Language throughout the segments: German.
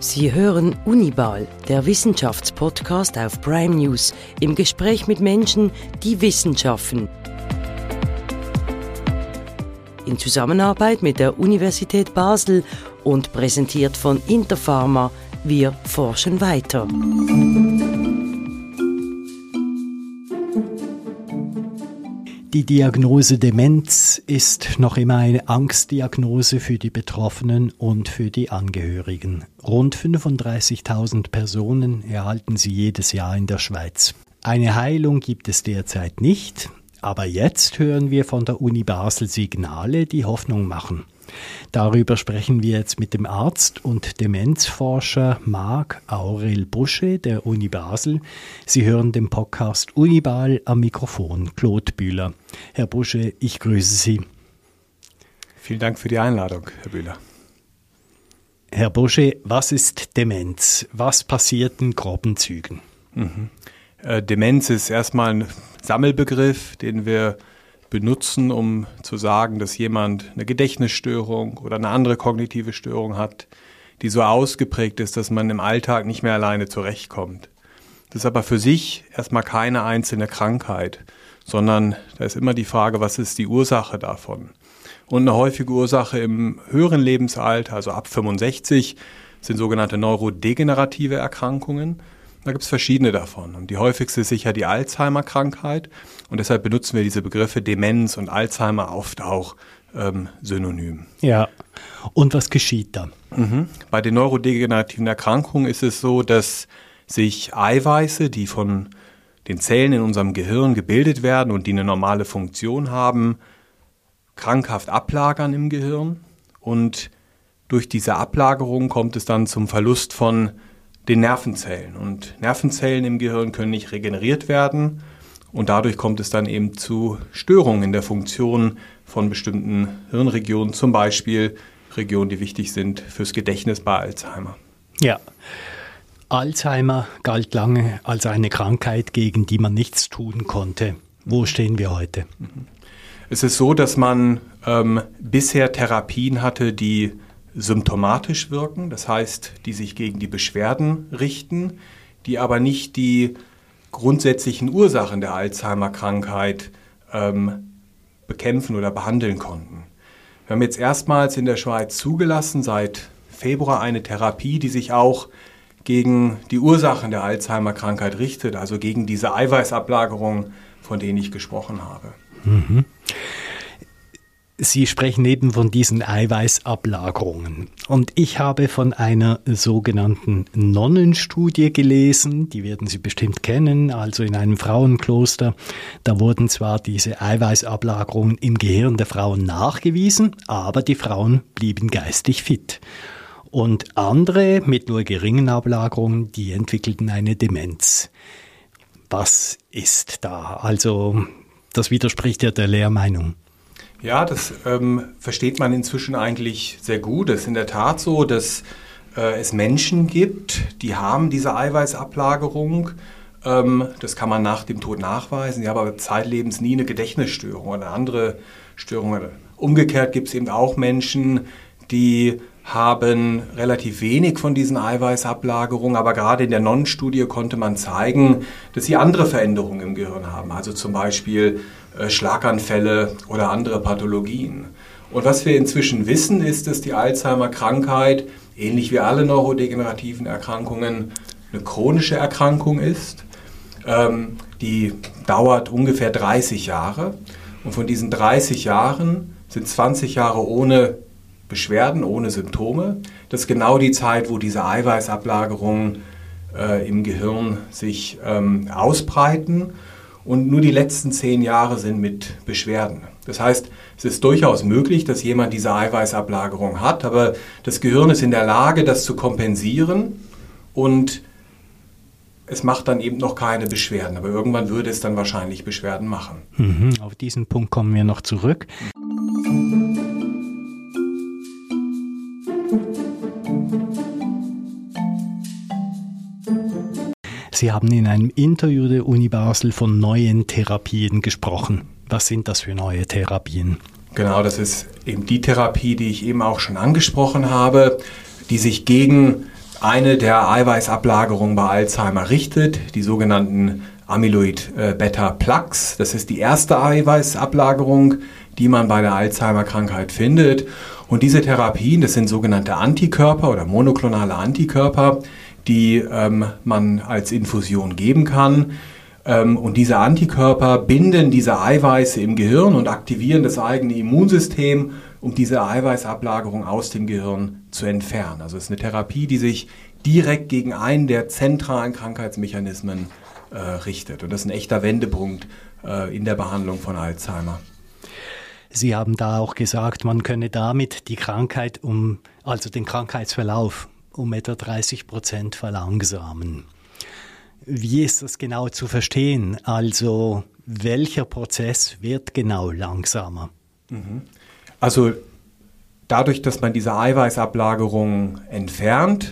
Sie hören Unibal, der Wissenschaftspodcast auf Prime News, im Gespräch mit Menschen, die Wissen schaffen. In Zusammenarbeit mit der Universität Basel und präsentiert von Interpharma. Wir forschen weiter. Die Diagnose Demenz ist noch immer eine Angstdiagnose für die Betroffenen und für die Angehörigen. Rund 35.000 Personen erhalten sie jedes Jahr in der Schweiz. Eine Heilung gibt es derzeit nicht, aber jetzt hören wir von der Uni Basel Signale, die Hoffnung machen. Darüber sprechen wir jetzt mit dem Arzt und Demenzforscher Marc Aurel Busche der Uni Basel. Sie hören den Podcast Unibal, am Mikrofon Claude Bühler. Herr Busche, ich grüße Sie. Vielen Dank für die Einladung, Herr Bühler. Herr Busche, was ist Demenz? Was passiert in groben Zügen? Demenz ist erstmal ein Sammelbegriff, den wir benutzen, um zu sagen, dass jemand eine Gedächtnisstörung oder eine andere kognitive Störung hat, die so ausgeprägt ist, dass man im Alltag nicht mehr alleine zurechtkommt. Das ist aber für sich erstmal keine einzelne Krankheit, sondern da ist immer die Frage, was ist die Ursache davon? Und eine häufige Ursache im höheren Lebensalter, also ab 65, sind sogenannte neurodegenerative Erkrankungen. Da gibt es verschiedene davon. Und die häufigste ist sicher die Alzheimer-Krankheit. Und deshalb benutzen wir diese Begriffe Demenz und Alzheimer oft auch synonym. Ja, und was geschieht da? Bei den neurodegenerativen Erkrankungen ist es so, dass sich Eiweiße, die von den Zellen in unserem Gehirn gebildet werden und die eine normale Funktion haben, krankhaft ablagern im Gehirn. Und durch diese Ablagerung kommt es dann zum Verlust von den Nervenzellen. Und Nervenzellen im Gehirn können nicht regeneriert werden und dadurch kommt es dann eben zu Störungen in der Funktion von bestimmten Hirnregionen, zum Beispiel Regionen, die wichtig sind fürs Gedächtnis bei Alzheimer. Ja, Alzheimer galt lange als eine Krankheit, gegen die man nichts tun konnte. Wo stehen wir heute? Es ist so, dass man bisher Therapien hatte, die symptomatisch wirken, das heißt, die sich gegen die Beschwerden richten, die aber nicht die grundsätzlichen Ursachen der Alzheimer-Krankheit bekämpfen oder behandeln konnten. Wir haben jetzt erstmals in der Schweiz zugelassen, seit Februar, eine Therapie, die sich auch gegen die Ursachen der Alzheimer-Krankheit richtet, also gegen diese Eiweißablagerungen, von denen ich gesprochen habe. Sie sprechen eben von diesen Eiweißablagerungen. Und ich habe von einer sogenannten Nonnenstudie gelesen, die werden Sie bestimmt kennen, also in einem Frauenkloster. Da wurden zwar diese Eiweißablagerungen im Gehirn der Frauen nachgewiesen, aber die Frauen blieben geistig fit. Und andere mit nur geringen Ablagerungen, die entwickelten eine Demenz. Was ist da? Also das widerspricht ja der Lehrmeinung. Ja, das versteht man inzwischen eigentlich sehr gut. Es ist in der Tat so, dass es Menschen gibt, die haben diese Eiweißablagerung. Das kann man nach dem Tod nachweisen. Die haben aber zeitlebens nie eine Gedächtnisstörung oder eine andere Störung. Umgekehrt gibt es eben auch Menschen, die haben relativ wenig von diesen Eiweißablagerungen, aber gerade in der Nonnenstudie konnte man zeigen, dass sie andere Veränderungen im Gehirn haben, also zum Beispiel Schlaganfälle oder andere Pathologien. Und was wir inzwischen wissen, ist, dass die Alzheimer-Krankheit, ähnlich wie alle neurodegenerativen Erkrankungen, eine chronische Erkrankung ist. Die dauert ungefähr 30 Jahre. Und von diesen 30 Jahren sind 20 Jahre ohne Beschwerden, ohne Symptome. Das ist genau die Zeit, wo diese Eiweißablagerungen im Gehirn sich ausbreiten. Und nur die letzten 10 Jahre sind mit Beschwerden. Das heißt, es ist durchaus möglich, dass jemand diese Eiweißablagerung hat, aber das Gehirn ist in der Lage, das zu kompensieren und es macht dann eben noch keine Beschwerden. Aber irgendwann würde es dann wahrscheinlich Beschwerden machen. Auf diesen Punkt kommen wir noch zurück. Sie haben in einem Interview der Uni Basel von neuen Therapien gesprochen. Was sind das für neue Therapien? Genau, das ist eben die Therapie, die ich eben auch schon angesprochen habe, die sich gegen eine der Eiweißablagerungen bei Alzheimer richtet, die sogenannten Amyloid-Beta-Plaques. Das ist die erste Eiweißablagerung, die man bei der Alzheimer-Krankheit findet. Und diese Therapien, das sind sogenannte Antikörper oder monoklonale Antikörper, die man als Infusion geben kann. Und diese Antikörper binden diese Eiweiße im Gehirn und aktivieren das eigene Immunsystem, um diese Eiweißablagerung aus dem Gehirn zu entfernen. Also es ist eine Therapie, die sich direkt gegen einen der zentralen Krankheitsmechanismen richtet. Und das ist ein echter Wendepunkt in der Behandlung von Alzheimer. Sie haben da auch gesagt, man könne damit die Krankheit also den Krankheitsverlauf um etwa 30% verlangsamen. Wie ist das genau zu verstehen? Also welcher Prozess wird genau langsamer? Also dadurch, dass man diese Eiweißablagerung entfernt,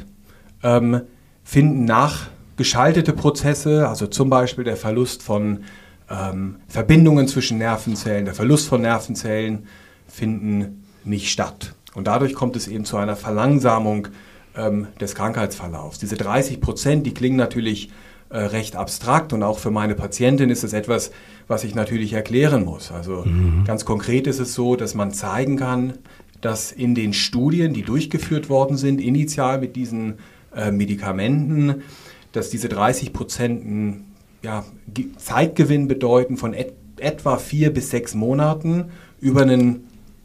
finden nachgeschaltete Prozesse, also zum Beispiel der Verlust von Verbindungen zwischen Nervenzellen, der Verlust von Nervenzellen, finden nicht statt. Und dadurch kommt es eben zu einer Verlangsamung des Krankheitsverlaufs. Diese 30%, die klingen natürlich recht abstrakt und auch für meine Patientin ist es etwas, was ich natürlich erklären muss. Also ganz konkret ist es so, dass man zeigen kann, dass in den Studien, die durchgeführt worden sind, initial mit diesen Medikamenten, dass diese 30% Zeitgewinn bedeuten von etwa 4 bis 6 Monaten über einen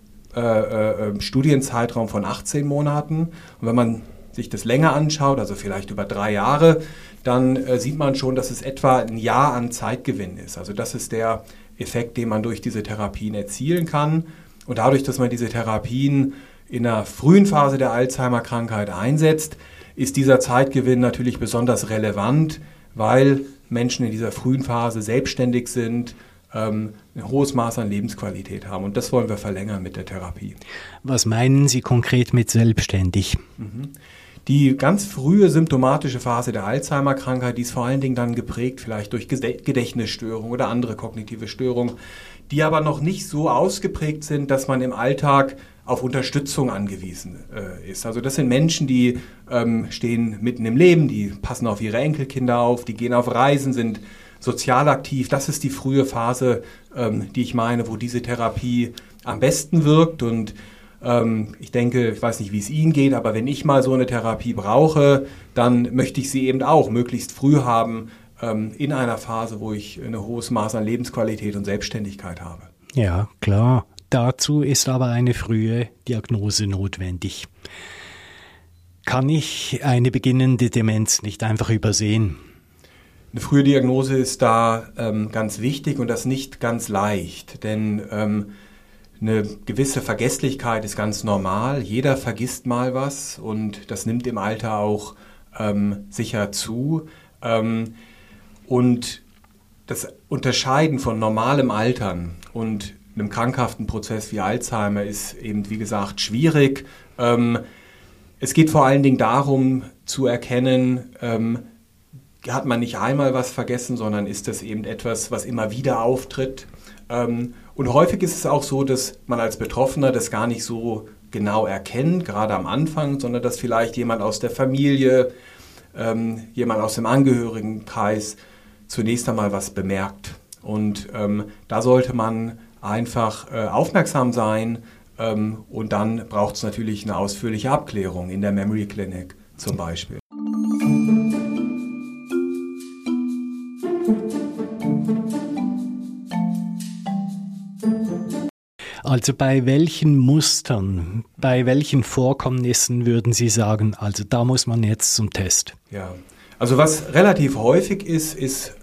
Studienzeitraum von 18 Monaten. Und wenn man sich das länger anschaut, also vielleicht über 3 Jahre, dann sieht man schon, dass es etwa ein Jahr an Zeitgewinn ist. Also das ist der Effekt, den man durch diese Therapien erzielen kann. Und dadurch, dass man diese Therapien in der frühen Phase der Alzheimer-Krankheit einsetzt, ist dieser Zeitgewinn natürlich besonders relevant, weil Menschen in dieser frühen Phase selbstständig sind, ein hohes Maß an Lebensqualität haben. Und das wollen wir verlängern mit der Therapie. Was meinen Sie konkret mit selbstständig? Die ganz frühe symptomatische Phase der Alzheimer-Krankheit, die ist vor allen Dingen dann geprägt vielleicht durch Gedächtnisstörungen oder andere kognitive Störungen, die aber noch nicht so ausgeprägt sind, dass man im Alltag auf Unterstützung angewiesen ist. Also das sind Menschen, die stehen mitten im Leben, die passen auf ihre Enkelkinder auf, die gehen auf Reisen, sind sozial aktiv. Das ist die frühe Phase, die ich meine, wo diese Therapie am besten wirkt. Und ich denke, ich weiß nicht, wie es Ihnen geht, aber wenn ich mal so eine Therapie brauche, dann möchte ich sie eben auch möglichst früh haben, in einer Phase, wo ich ein hohes Maß an Lebensqualität und Selbstständigkeit habe. Ja, klar. Dazu ist aber eine frühe Diagnose notwendig. Kann ich eine beginnende Demenz nicht einfach übersehen? Eine frühe Diagnose ist da ganz wichtig und das nicht ganz leicht, denn eine gewisse Vergesslichkeit ist ganz normal. Jeder vergisst mal was und das nimmt im Alter auch sicher zu. Und das Unterscheiden von normalem Altern und einem krankhaften Prozess wie Alzheimer ist eben, wie gesagt, schwierig. Es geht vor allen Dingen darum zu erkennen, hat man nicht einmal was vergessen, sondern ist das eben etwas, was immer wieder auftritt. Und häufig ist es auch so, dass man als Betroffener das gar nicht so genau erkennt, gerade am Anfang, sondern dass vielleicht jemand aus der Familie, jemand aus dem Angehörigenkreis zunächst einmal was bemerkt. Und da sollte man einfach aufmerksam sein und dann braucht es natürlich eine ausführliche Abklärung in der Memory Clinic zum Beispiel. Also bei welchen Mustern, bei welchen Vorkommnissen würden Sie sagen, also da muss man jetzt zum Test? Ja, also was relativ häufig ist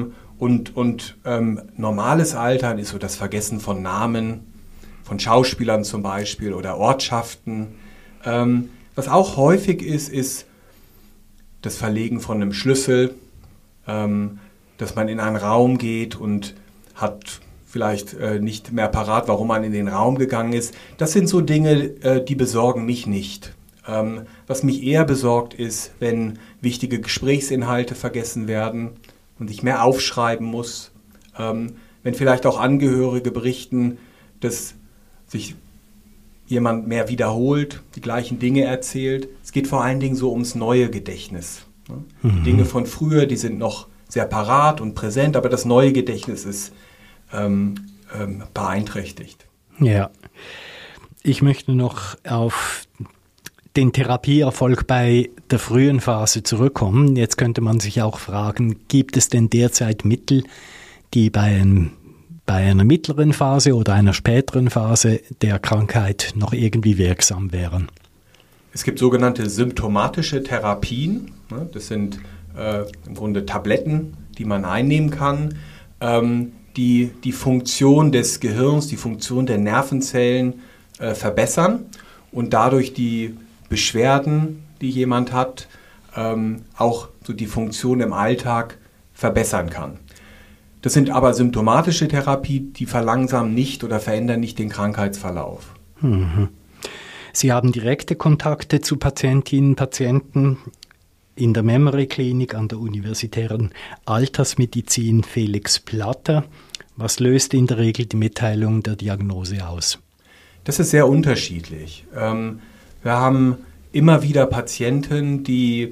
normales Altern ist so das Vergessen von Namen, von Schauspielern zum Beispiel oder Ortschaften. Was auch häufig ist das Verlegen von einem Schlüssel, dass man in einen Raum geht und hat vielleicht nicht mehr parat, warum man in den Raum gegangen ist. Das sind so Dinge, die besorgen mich nicht. Was mich eher besorgt ist, wenn wichtige Gesprächsinhalte vergessen werden und ich mehr aufschreiben muss. Wenn vielleicht auch Angehörige berichten, dass sich jemand mehr wiederholt, die gleichen Dinge erzählt. Es geht vor allen Dingen so ums neue Gedächtnis. Die Dinge von früher, die sind noch sehr parat und präsent, aber das neue Gedächtnis ist beeinträchtigt. Ja, ich möchte noch auf den Therapieerfolg bei der frühen Phase zurückkommen. Jetzt könnte man sich auch fragen, gibt es denn derzeit Mittel, die bei einer mittleren Phase oder einer späteren Phase der Krankheit noch irgendwie wirksam wären? Es gibt sogenannte symptomatische Therapien. Das sind im Grunde Tabletten, die man einnehmen kann, die die Funktion des Gehirns, die Funktion der Nervenzellen verbessern und dadurch die Beschwerden, die jemand hat, auch so die Funktion im Alltag verbessern kann. Das sind aber symptomatische Therapien, die verlangsamen nicht oder verändern nicht den Krankheitsverlauf. Sie haben direkte Kontakte zu Patientinnen und Patienten in der Memory Klinik an der Universitären Altersmedizin Felix Platter. Was löst in der Regel die Mitteilung der Diagnose aus? Das ist sehr unterschiedlich. Wir haben immer wieder Patienten, die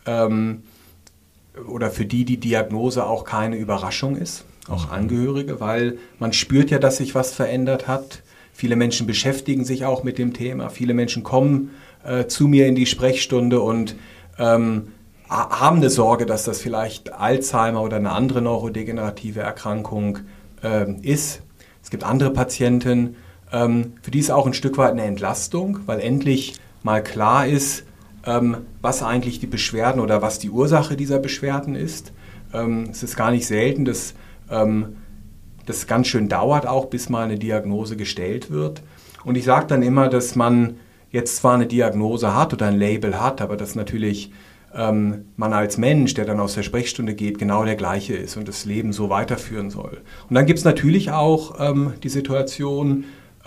oder für die Diagnose auch keine Überraschung ist, auch Angehörige, weil man spürt ja, dass sich was verändert hat. Viele Menschen beschäftigen sich auch mit dem Thema. Viele Menschen kommen zu mir in die Sprechstunde und haben eine Sorge, dass das vielleicht Alzheimer oder eine andere neurodegenerative Erkrankung ist. Es gibt andere Patienten, für die ist auch ein Stück weit eine Entlastung, weil endlich mal klar ist, was eigentlich die Beschwerden oder was die Ursache dieser Beschwerden ist. Es ist gar nicht selten, dass das ganz schön dauert auch, bis mal eine Diagnose gestellt wird. Und ich sage dann immer, dass man jetzt zwar eine Diagnose hat oder ein Label hat, aber dass natürlich man als Mensch, der dann aus der Sprechstunde geht, genau der gleiche ist und das Leben so weiterführen soll. Und dann gibt es natürlich auch die Situation,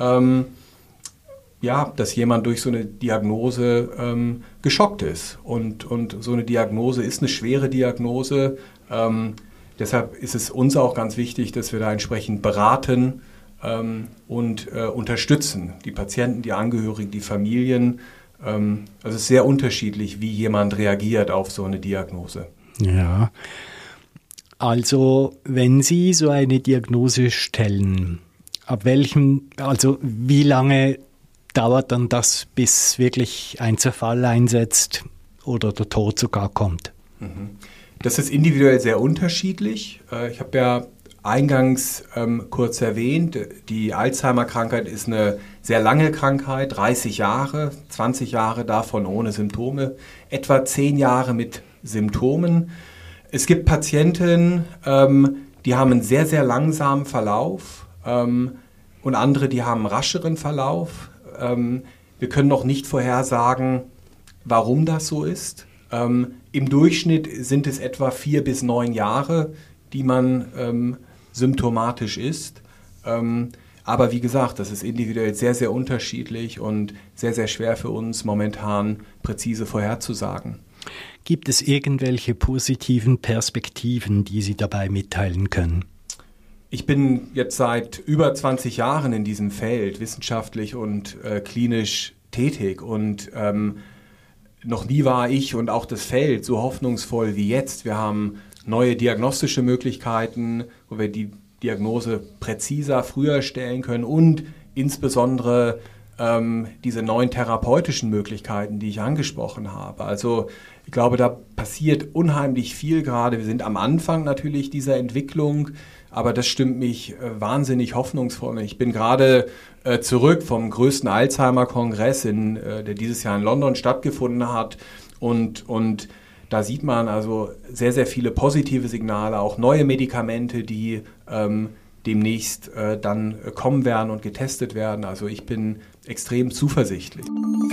dass jemand durch so eine Diagnose geschockt ist. Und so eine Diagnose ist eine schwere Diagnose. Deshalb ist es uns auch ganz wichtig, dass wir da entsprechend beraten und unterstützen. Die Patienten, die Angehörigen, die Familien. Also es ist sehr unterschiedlich, wie jemand reagiert auf so eine Diagnose. Ja, also wenn Sie so eine Diagnose stellen, wie lange dauert dann das, bis wirklich ein Zerfall einsetzt oder der Tod sogar kommt? Das ist individuell sehr unterschiedlich. Ich habe ja eingangs kurz erwähnt, die Alzheimer-Krankheit ist eine sehr lange Krankheit, 30 Jahre, 20 Jahre davon ohne Symptome, etwa 10 Jahre mit Symptomen. Es gibt Patienten, die haben einen sehr, sehr langsamen Verlauf und andere, die haben einen rascheren Verlauf. Wir können noch nicht vorhersagen, warum das so ist. Im Durchschnitt sind es etwa 4 bis 9 Jahre, die man symptomatisch ist. Aber wie gesagt, das ist individuell sehr, sehr unterschiedlich und sehr, sehr schwer für uns momentan präzise vorherzusagen. Gibt es irgendwelche positiven Perspektiven, die Sie dabei mitteilen können? Ich bin jetzt seit über 20 Jahren in diesem Feld wissenschaftlich und klinisch tätig und noch nie war ich und auch das Feld so hoffnungsvoll wie jetzt. Wir haben neue diagnostische Möglichkeiten, wo wir die Diagnose präziser, früher stellen können und insbesondere diese neuen therapeutischen Möglichkeiten, die ich angesprochen habe. Also ich glaube, da passiert unheimlich viel gerade. Wir sind am Anfang natürlich dieser Entwicklung, aber das stimmt mich wahnsinnig hoffnungsvoll. Ich bin gerade zurück vom größten Alzheimer-Kongress, der dieses Jahr in London stattgefunden hat. Und da sieht man also sehr, sehr viele positive Signale, auch neue Medikamente, die demnächst dann kommen werden und getestet werden. Also ich bin extrem zuversichtlich.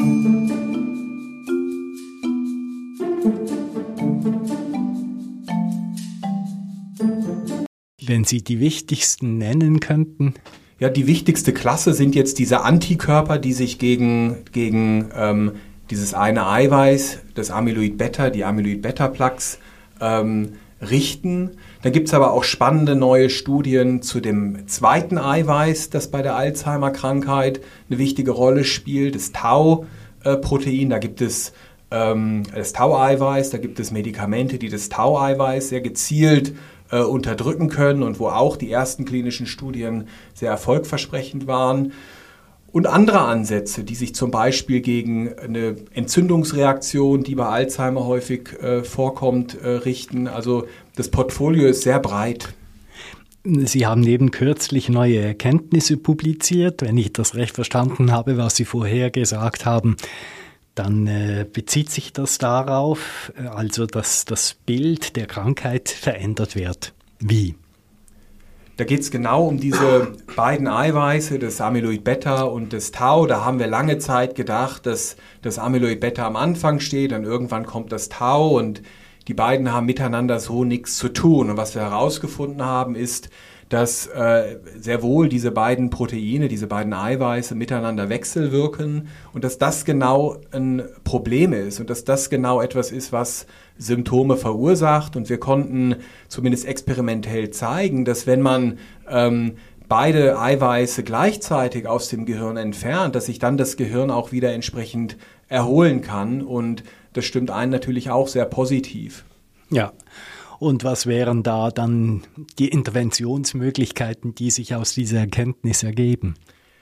Wenn Sie die wichtigsten nennen könnten? Ja, die wichtigste Klasse sind jetzt diese Antikörper, die sich gegen dieses eine Eiweiß, das Amyloid-Beta, die Amyloid-Beta-Plaques richten. Da gibt es aber auch spannende neue Studien zu dem zweiten Eiweiß, das bei der Alzheimer-Krankheit eine wichtige Rolle spielt, das Tau-Protein. Da gibt es das Tau-Eiweiß, da gibt es Medikamente, die das Tau-Eiweiß sehr gezielt unterdrücken können und wo auch die ersten klinischen Studien sehr erfolgversprechend waren. Und andere Ansätze, die sich zum Beispiel gegen eine Entzündungsreaktion, die bei Alzheimer häufig vorkommt, richten. Also das Portfolio ist sehr breit. Sie haben eben kürzlich neue Erkenntnisse publiziert. Wenn ich das recht verstanden habe, was Sie vorher gesagt haben, dann bezieht sich das darauf, also dass das Bild der Krankheit verändert wird. Wie? Da geht es genau um diese beiden Eiweiße, das Amyloid-Beta und das Tau. Da haben wir lange Zeit gedacht, dass das Amyloid-Beta am Anfang steht, dann irgendwann kommt das Tau und die beiden haben miteinander so nichts zu tun. Und was wir herausgefunden haben, ist, dass sehr wohl diese beiden Proteine, diese beiden Eiweiße miteinander wechselwirken und dass das genau ein Problem ist und dass das genau etwas ist, was Symptome verursacht. Und wir konnten zumindest experimentell zeigen, dass wenn man beide Eiweiße gleichzeitig aus dem Gehirn entfernt, dass sich dann das Gehirn auch wieder entsprechend erholen kann. Und das stimmt einen natürlich auch sehr positiv. Ja. Und was wären da dann die Interventionsmöglichkeiten, die sich aus dieser Erkenntnis ergeben?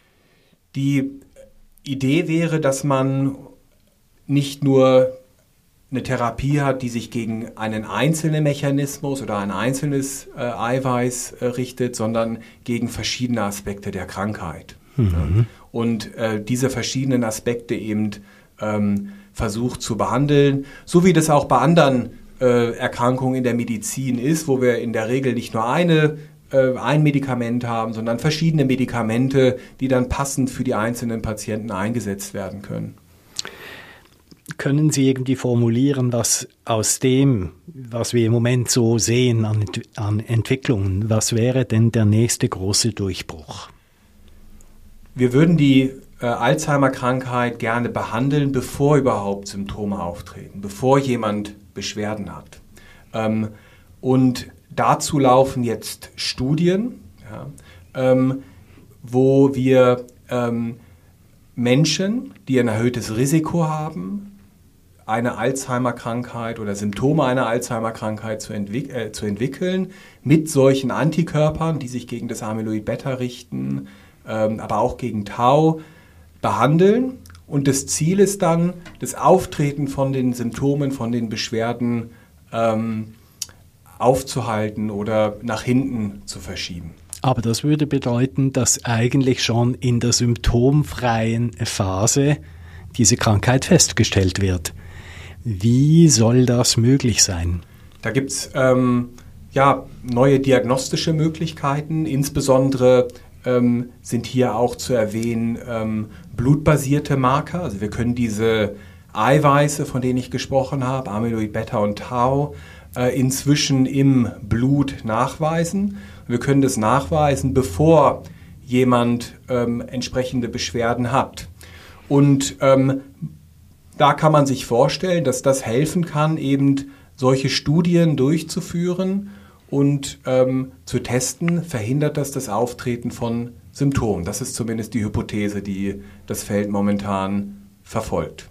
Die Idee wäre, dass man nicht nur eine Therapie hat, die sich gegen einen einzelnen Mechanismus oder ein einzelnes Eiweiß richtet, sondern gegen verschiedene Aspekte der Krankheit. Mhm. Und diese verschiedenen Aspekte eben versucht zu behandeln, so wie das auch bei anderen Erkrankung in der Medizin ist, wo wir in der Regel nicht nur ein Medikament haben, sondern verschiedene Medikamente, die dann passend für die einzelnen Patienten eingesetzt werden können. Können Sie irgendwie formulieren, was aus dem, was wir im Moment so sehen an Entwicklungen, was wäre denn der nächste große Durchbruch? Wir würden die Alzheimer-Krankheit gerne behandeln, bevor überhaupt Symptome auftreten, bevor jemand Beschwerden hat. Und dazu laufen jetzt Studien, wo wir Menschen, die ein erhöhtes Risiko haben, eine Alzheimer-Krankheit oder Symptome einer Alzheimer-Krankheit zu entwickeln, mit solchen Antikörpern, die sich gegen das Amyloid-Beta richten, aber auch gegen Tau, behandeln. Und das Ziel ist dann, das Auftreten von den Symptomen, von den Beschwerden aufzuhalten oder nach hinten zu verschieben. Aber das würde bedeuten, dass eigentlich schon in der symptomfreien Phase diese Krankheit festgestellt wird. Wie soll das möglich sein? Da gibt es neue diagnostische Möglichkeiten, insbesondere sind hier auch zu erwähnen blutbasierte Marker. Also wir können diese Eiweiße, von denen ich gesprochen habe, Amyloid Beta und Tau, inzwischen im Blut nachweisen. Wir können das nachweisen, bevor jemand entsprechende Beschwerden hat. Und da kann man sich vorstellen, dass das helfen kann, eben solche Studien durchzuführen und zu testen, verhindert das Auftreten von Symptomen. Das ist zumindest die Hypothese, die das Feld momentan verfolgt.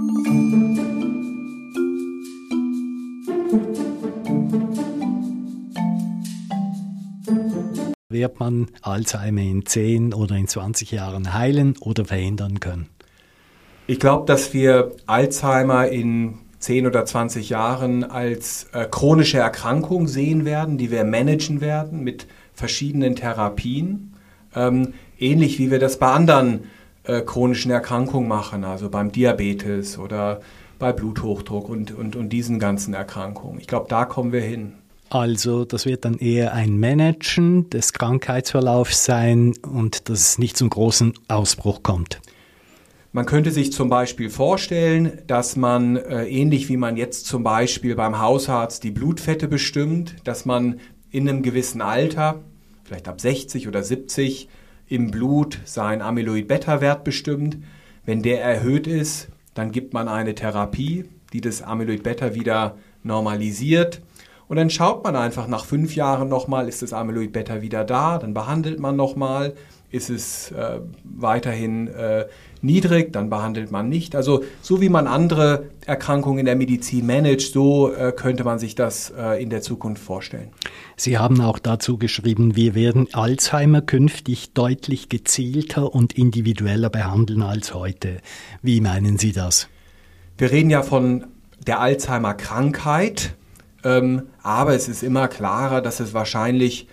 Wird man Alzheimer in 10 oder in 20 Jahren heilen oder verhindern können? Ich glaube, dass wir Alzheimer in 10 oder 20 Jahren als chronische Erkrankung sehen werden, die wir managen werden mit verschiedenen Therapien. Ähnlich wie wir das bei anderen chronischen Erkrankungen machen, also beim Diabetes oder bei Bluthochdruck und diesen ganzen Erkrankungen. Ich glaube, da kommen wir hin. Also das wird dann eher ein Managen des Krankheitsverlaufs sein und dass es nicht zum großen Ausbruch kommt. Man könnte sich zum Beispiel vorstellen, dass man, ähnlich wie man jetzt zum Beispiel beim Hausarzt die Blutfette bestimmt, dass man in einem gewissen Alter, vielleicht ab 60 oder 70, im Blut seinen Amyloid-Beta-Wert bestimmt. Wenn der erhöht ist, dann gibt man eine Therapie, die das Amyloid-Beta wieder normalisiert. Und dann schaut man einfach nach 5 Jahren nochmal, ist das Amyloid-Beta wieder da, dann behandelt man nochmal, ist es weiterhin niedrig, dann behandelt man nicht. Also so wie man andere Erkrankungen in der Medizin managt, so könnte man sich das in der Zukunft vorstellen. Sie haben auch dazu geschrieben, wir werden Alzheimer künftig deutlich gezielter und individueller behandeln als heute. Wie meinen Sie das? Wir reden ja von der Alzheimer-Krankheit, aber es ist immer klarer, dass es wahrscheinlich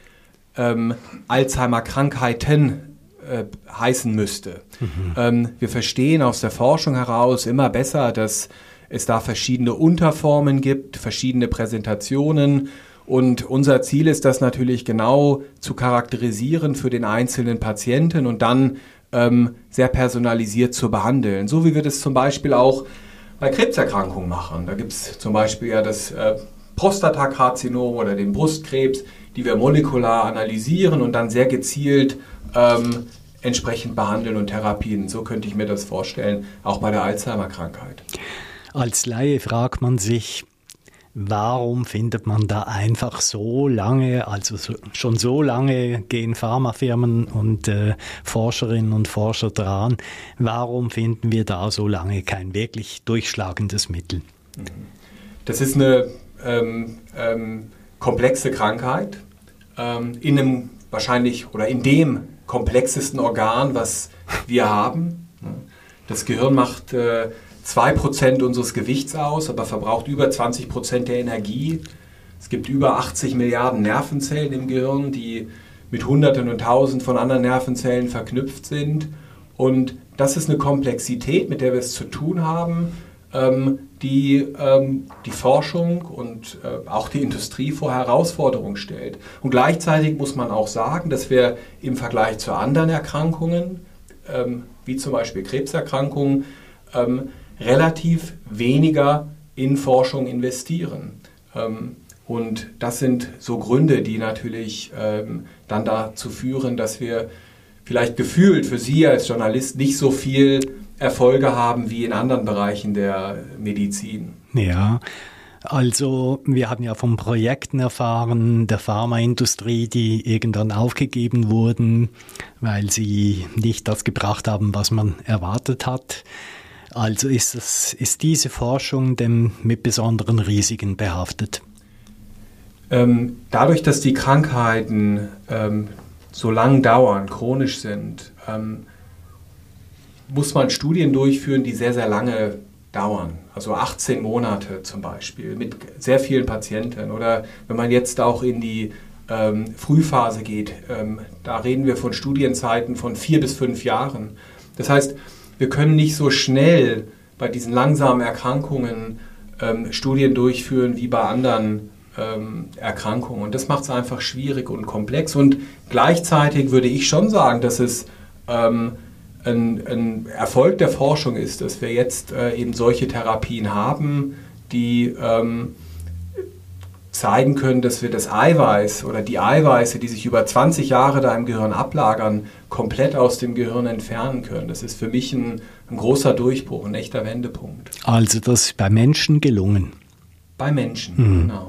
Alzheimer-Krankheiten heißen müsste. Wir verstehen aus der Forschung heraus immer besser, dass es da verschiedene Unterformen gibt, verschiedene Präsentationen. Und unser Ziel ist das natürlich genau zu charakterisieren für den einzelnen Patienten und dann sehr personalisiert zu behandeln. So wie wir das zum Beispiel auch bei Krebserkrankungen machen. Da gibt es zum Beispiel ja das Prostatakarzinom oder den Brustkrebs, die wir molekular analysieren und dann sehr gezielt entsprechend behandeln und therapieren. So könnte ich mir das vorstellen, auch bei der Alzheimer-Krankheit. Als Laie fragt man sich, warum findet man da einfach so lange, schon so lange gehen Pharmafirmen und Forscherinnen und Forscher dran, warum finden wir da so lange kein wirklich durchschlagendes Mittel? Das ist eine komplexe Krankheit in einem wahrscheinlich oder in dem komplexesten Organ, was wir haben. Das Gehirn macht 2% unseres Gewichts aus, aber verbraucht über 20% der Energie. Es gibt über 80 Milliarden Nervenzellen im Gehirn, die mit Hunderten und Tausend von anderen Nervenzellen verknüpft sind. Und das ist eine Komplexität, mit der wir es zu tun haben, die die Forschung und auch die Industrie vor Herausforderungen stellt. Und gleichzeitig muss man auch sagen, dass wir im Vergleich zu anderen Erkrankungen, wie zum Beispiel Krebserkrankungen, relativ weniger in Forschung investieren. Und das sind so Gründe, die natürlich dann dazu führen, dass wir vielleicht gefühlt für Sie als Journalist nicht so viel Erfolge haben wie in anderen Bereichen der Medizin. Ja, also wir haben ja von Projekten erfahren der Pharmaindustrie, die irgendwann aufgegeben wurden, weil sie nicht das gebracht haben, was man erwartet hat. Also ist diese Forschung denn mit besonderen Risiken behaftet? Dadurch, dass die Krankheiten so lang dauern, chronisch sind, muss man Studien durchführen, die sehr, sehr lange dauern. Also 18 Monate zum Beispiel mit sehr vielen Patienten. Oder wenn man jetzt auch in die Frühphase geht, da reden wir von Studienzeiten von 4 bis 5 Jahren. Das heißt, wir können nicht so schnell bei diesen langsamen Erkrankungen Studien durchführen wie bei anderen Erkrankungen. Und das macht es einfach schwierig und komplex. Und gleichzeitig würde ich schon sagen, dass es ein Erfolg der Forschung ist, dass wir jetzt eben solche Therapien haben, die zeigen können, dass wir das Eiweiß oder die Eiweiße, die sich über 20 Jahre da im Gehirn ablagern, komplett aus dem Gehirn entfernen können. Das ist für mich ein großer Durchbruch, ein echter Wendepunkt. Also das ist bei Menschen gelungen? Bei Menschen, genau.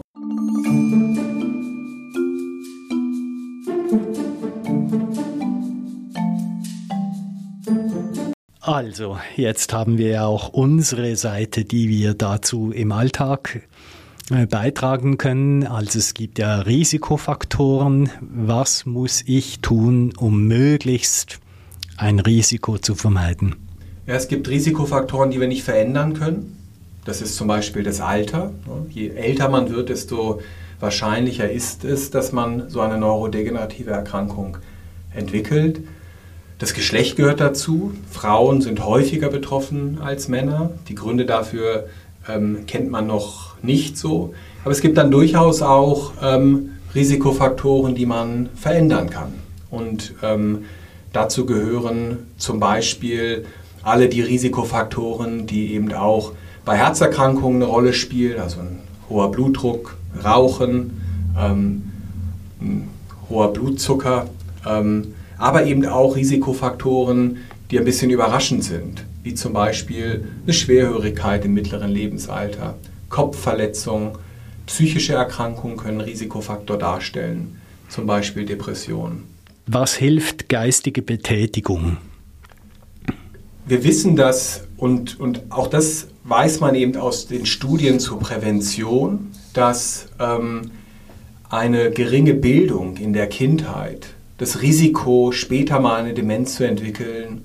Also, jetzt haben wir ja auch unsere Seite, die wir dazu im Alltag beitragen können. Also es gibt ja Risikofaktoren. Was muss ich tun, um möglichst ein Risiko zu vermeiden? Ja, es gibt Risikofaktoren, die wir nicht verändern können. Das ist zum Beispiel das Alter. Je älter man wird, desto wahrscheinlicher ist es, dass man so eine neurodegenerative Erkrankung entwickelt. Das Geschlecht gehört dazu. Frauen sind häufiger betroffen als Männer. Die Gründe dafür kennt man noch nicht so. Aber es gibt dann durchaus auch Risikofaktoren, die man verändern kann. Und dazu gehören zum Beispiel alle die Risikofaktoren, die eben auch bei Herzerkrankungen eine Rolle spielen. Also ein hoher Blutdruck, Rauchen, ein hoher Blutzucker. Aber eben auch Risikofaktoren, die ein bisschen überraschend sind, wie zum Beispiel eine Schwerhörigkeit im mittleren Lebensalter, Kopfverletzung, psychische Erkrankungen können Risikofaktor darstellen, zum Beispiel Depressionen. Was hilft geistige Betätigung? Wir wissen das und auch das weiß man eben aus den Studien zur Prävention, dass eine geringe Bildung in der Kindheit das Risiko, später mal eine Demenz zu entwickeln,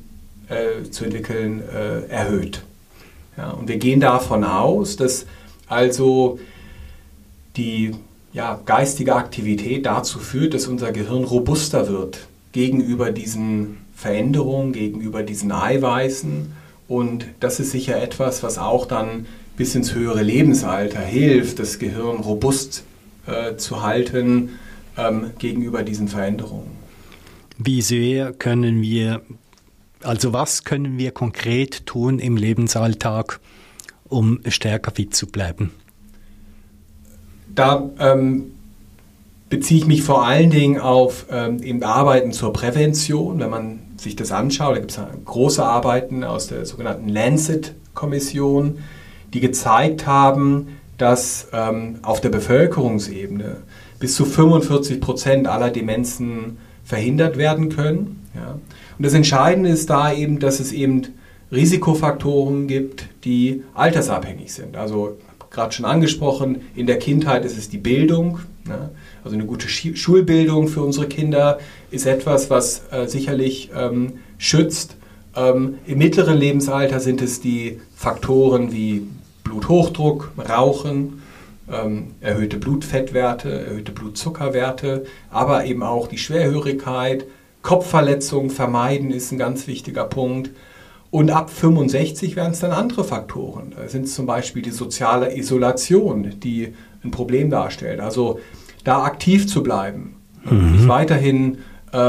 erhöht. Ja, und wir gehen davon aus, dass also die geistige Aktivität dazu führt, dass unser Gehirn robuster wird gegenüber diesen Veränderungen, gegenüber diesen Eiweißen. Und das ist sicher etwas, was auch dann bis ins höhere Lebensalter hilft, das Gehirn robust zu halten gegenüber diesen Veränderungen. Wie sehr können wir, also was können wir konkret tun im Lebensalltag, um stärker fit zu bleiben? Da beziehe ich mich vor allen Dingen auf eben Arbeiten zur Prävention. Wenn man sich das anschaut, da gibt es große Arbeiten aus der sogenannten Lancet-Kommission, die gezeigt haben, dass auf der Bevölkerungsebene bis zu 45% aller Demenzen verhindert werden können. Ja. Und das Entscheidende ist da eben, dass es eben Risikofaktoren gibt, die altersabhängig sind. Also gerade schon angesprochen, in der Kindheit ist es die Bildung. Ne? Also eine gute Schulbildung für unsere Kinder ist etwas, was sicherlich schützt. Im mittleren Lebensalter sind es die Faktoren wie Bluthochdruck, Rauchen, erhöhte Blutfettwerte, erhöhte Blutzuckerwerte, aber eben auch die Schwerhörigkeit, Kopfverletzungen vermeiden ist ein ganz wichtiger Punkt. Und ab 65 werden es dann andere Faktoren. Da sind es zum Beispiel die soziale Isolation, die ein Problem darstellt. Also da aktiv zu bleiben, sich weiterhin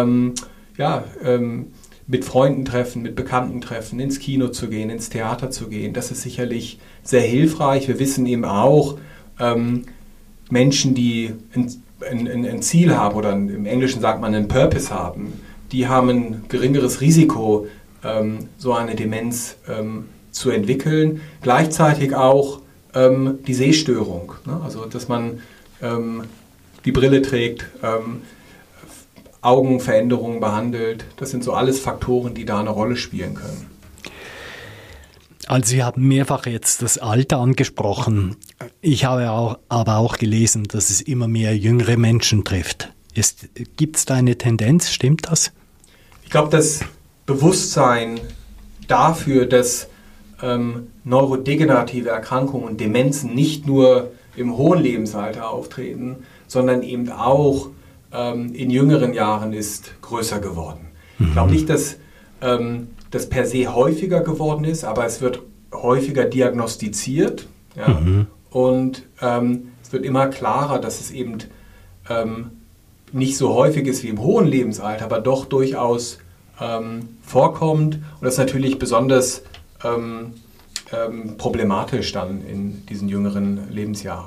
mit Freunden treffen, mit Bekannten treffen, ins Kino zu gehen, ins Theater zu gehen, das ist sicherlich sehr hilfreich. Wir wissen eben auch, Menschen, die ein Ziel haben oder im Englischen sagt man einen Purpose haben, die haben ein geringeres Risiko, so eine Demenz zu entwickeln. Gleichzeitig auch die Sehstörung, ne? Also dass man die Brille trägt, Augenveränderungen behandelt. Das sind so alles Faktoren, die da eine Rolle spielen können. Also Sie haben mehrfach jetzt das Alter angesprochen. Ich habe aber auch gelesen, dass es immer mehr jüngere Menschen trifft. Gibt es da eine Tendenz? Stimmt das? Ich glaube, das Bewusstsein dafür, dass neurodegenerative Erkrankungen und Demenzen nicht nur im hohen Lebensalter auftreten, sondern eben auch in jüngeren Jahren ist größer geworden. Ich glaube nicht, dass das per se häufiger geworden ist, aber es wird häufiger diagnostiziert. Ja? Und es wird immer klarer, dass es eben nicht so häufig ist wie im hohen Lebensalter, aber doch durchaus vorkommt. Und das ist natürlich besonders problematisch dann in diesen jüngeren Lebensjahren.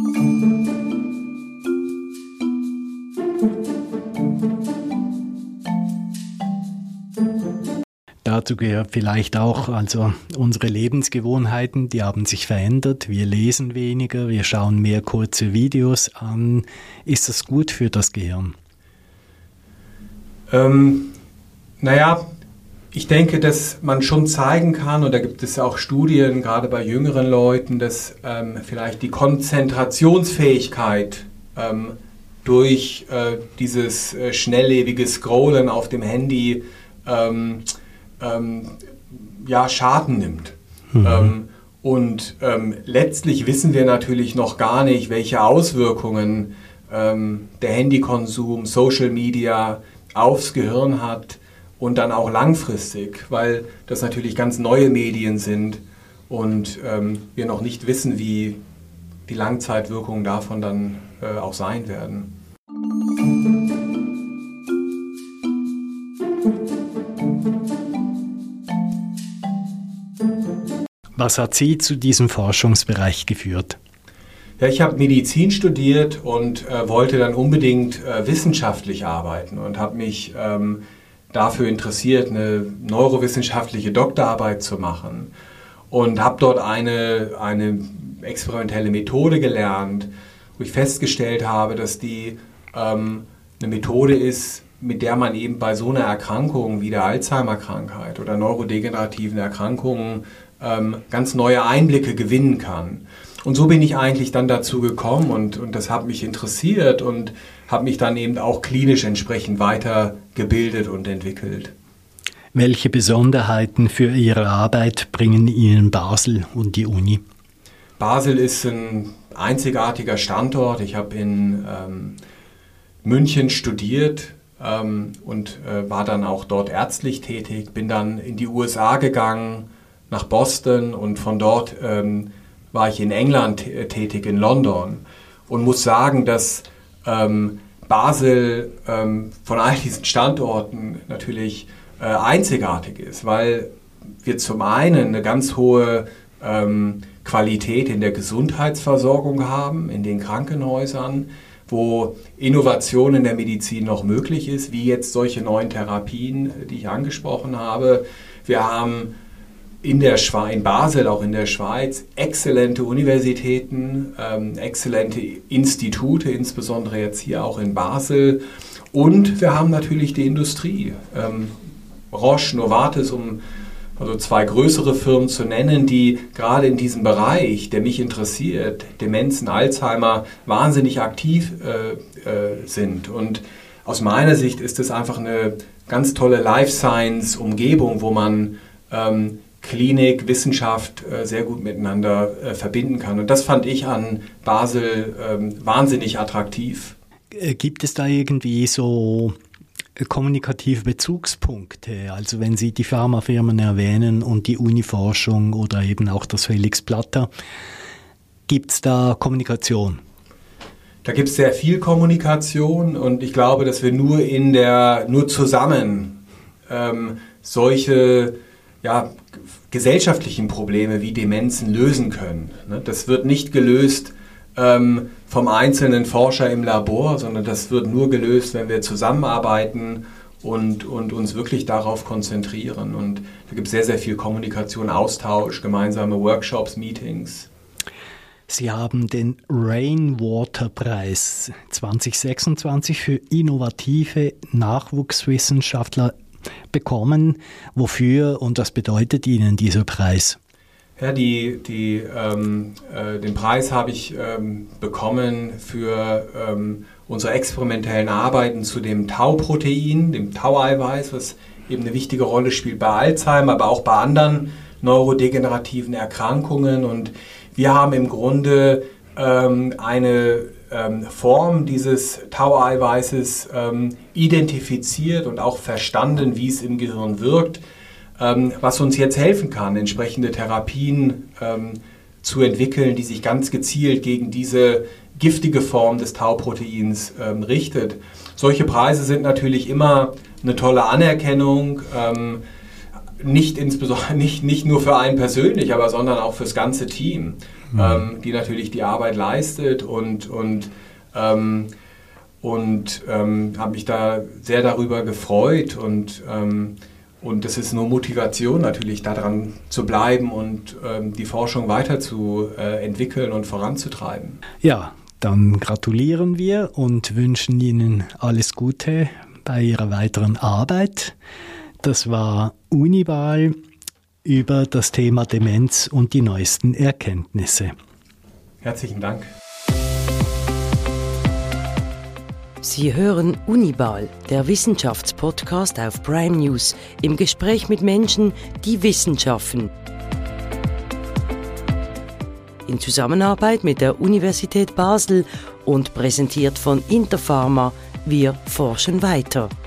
Dazu gehört vielleicht auch also unsere Lebensgewohnheiten, die haben sich verändert. Wir lesen weniger, wir schauen mehr kurze Videos an. Ist das gut für das Gehirn? Ich denke, dass man schon zeigen kann, und da gibt es auch Studien, gerade bei jüngeren Leuten, dass vielleicht die Konzentrationsfähigkeit durch dieses schnelllebige Scrollen auf dem Handy Schaden nimmt. Letztlich wissen wir natürlich noch gar nicht, welche Auswirkungen der Handykonsum, Social Media aufs Gehirn hat und dann auch langfristig, weil das natürlich ganz neue Medien sind und wir noch nicht wissen, wie die Langzeitwirkungen davon dann auch sein werden. Was hat Sie zu diesem Forschungsbereich geführt? Ja, ich habe Medizin studiert und wollte dann unbedingt wissenschaftlich arbeiten und habe mich dafür interessiert, eine neurowissenschaftliche Doktorarbeit zu machen und habe dort eine experimentelle Methode gelernt, wo ich festgestellt habe, dass die eine Methode ist, mit der man eben bei so einer Erkrankung wie der Alzheimer-Krankheit oder neurodegenerativen Erkrankungen ganz neue Einblicke gewinnen kann. Und so bin ich eigentlich dann dazu gekommen und das hat mich interessiert und habe mich dann eben auch klinisch entsprechend weitergebildet und entwickelt. Welche Besonderheiten für Ihre Arbeit bringen Ihnen Basel und die Uni? Basel ist ein einzigartiger Standort. Ich habe in München studiert und war dann auch dort ärztlich tätig, bin dann in die USA gegangen, nach Boston und von dort war ich in England tätig, in London und muss sagen, dass Basel von all diesen Standorten natürlich einzigartig ist, weil wir zum einen eine ganz hohe Qualität in der Gesundheitsversorgung haben, in den Krankenhäusern, wo Innovation in der Medizin noch möglich ist, wie jetzt solche neuen Therapien, die ich angesprochen habe. Wir haben in Basel, auch in der Schweiz, exzellente Universitäten, exzellente Institute, insbesondere jetzt hier auch in Basel. Und wir haben natürlich die Industrie. Roche, Novartis, um also 2 größere Firmen zu nennen, die gerade in diesem Bereich, der mich interessiert, Demenzen, Alzheimer, wahnsinnig aktiv sind. Und aus meiner Sicht ist es einfach eine ganz tolle Life-Science-Umgebung, wo man Klinik, Wissenschaft sehr gut miteinander verbinden kann. Und das fand ich an Basel wahnsinnig attraktiv. Gibt es da irgendwie so kommunikative Bezugspunkte? Also wenn Sie die Pharmafirmen erwähnen und die Uniforschung oder eben auch das Felix Platter, gibt es da Kommunikation? Da gibt es sehr viel Kommunikation und ich glaube, dass wir nur zusammen solche gesellschaftlichen Probleme wie Demenzen lösen können. Das wird nicht gelöst vom einzelnen Forscher im Labor, sondern das wird nur gelöst, wenn wir zusammenarbeiten und uns wirklich darauf konzentrieren. Und da gibt es sehr, sehr viel Kommunikation, Austausch, gemeinsame Workshops, Meetings. Sie haben den Rainwater-Preis 2026 für innovative Nachwuchswissenschaftler bekommen. Wofür und was bedeutet Ihnen dieser Preis? Ja, den Preis habe ich bekommen für unsere experimentellen Arbeiten zu dem Tau-Protein, dem Tau-Eiweiß, was eben eine wichtige Rolle spielt bei Alzheimer, aber auch bei anderen neurodegenerativen Erkrankungen. Und wir haben im Grunde eine Form dieses Tau-Eiweißes identifiziert und auch verstanden, wie es im Gehirn wirkt, was uns jetzt helfen kann, entsprechende Therapien zu entwickeln, die sich ganz gezielt gegen diese giftige Form des Tau-Proteins richtet. Solche Preise sind natürlich immer eine tolle Anerkennung, nicht nur für einen persönlich, aber sondern auch fürs ganze Team, die natürlich die Arbeit leistet und habe mich da sehr darüber gefreut und das ist nur Motivation natürlich, daran zu bleiben und die Forschung weiter zu entwickeln und voranzutreiben. Ja, dann gratulieren wir und wünschen Ihnen alles Gute bei Ihrer weiteren Arbeit. Das war Unival über das Thema Demenz und die neuesten Erkenntnisse. Herzlichen Dank. Sie hören Unival, der Wissenschaftspodcast auf Prime News, im Gespräch mit Menschen, die Wissen schaffen. In Zusammenarbeit mit der Universität Basel und präsentiert von Interpharma, wir forschen weiter.